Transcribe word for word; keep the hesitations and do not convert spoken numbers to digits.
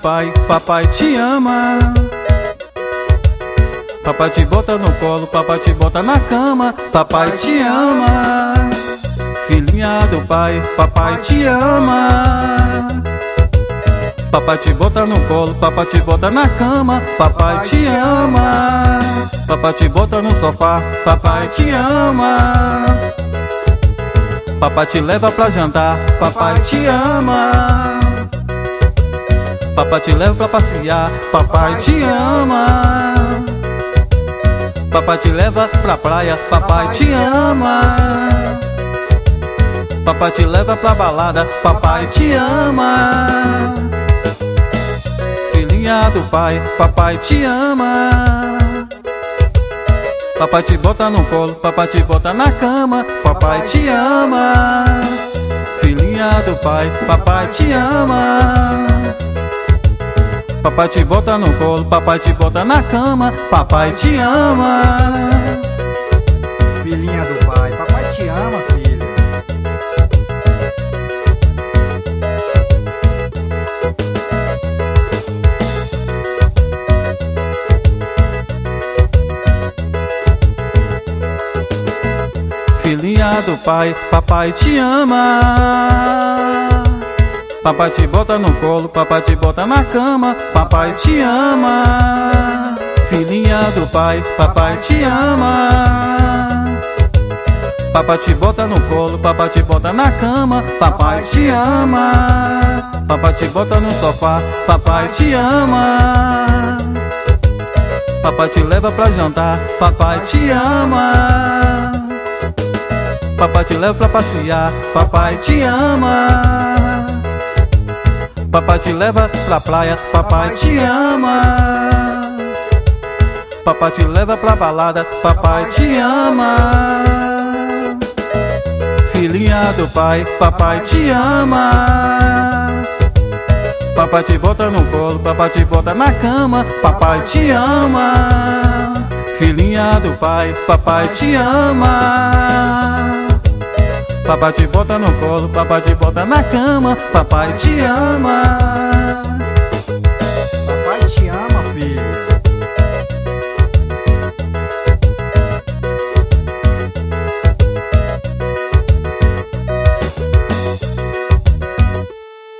pai, papai te ama. Papai te bota no colo, papai te bota na cama, papai te ama. Filhinha do pai, papai te ama. Papai te bota no colo, papai te bota na cama, papai te ama. Papai te bota no sofá, papai te ama. Papai te leva pra jantar, papai te ama. Papai te leva pra passear, papai te ama. Papai te leva pra praia, papai te ama. Papai te leva pra balada, papai te ama. Filhinha do pai, papai te ama. Papai te bota no colo, papai te bota na cama, papai te ama. Filhinha do pai, papai te ama. Papai te bota no colo, papai te bota na cama, papai te ama. Filhinha do pai, papai te ama, filha. Filhinha do pai, papai te ama. Papai te bota no colo, papai te bota na cama, papai te ama. Filhinha do pai, papai te ama. Papai te bota no colo, papai te bota na cama, papai te ama. Papai te bota no sofá, papai te ama. Papai te leva pra jantar, papai te ama. Papai te leva pra passear, papai te ama. Papai te leva pra praia, papai te ama. Papai te leva pra balada, papai te ama. Filhinha do pai, papai te ama. Papai te bota no colo, papai te bota na cama, papai te ama. Filhinha do pai, papai te ama. Papai te bota no colo, papai te bota na cama, papai te ama.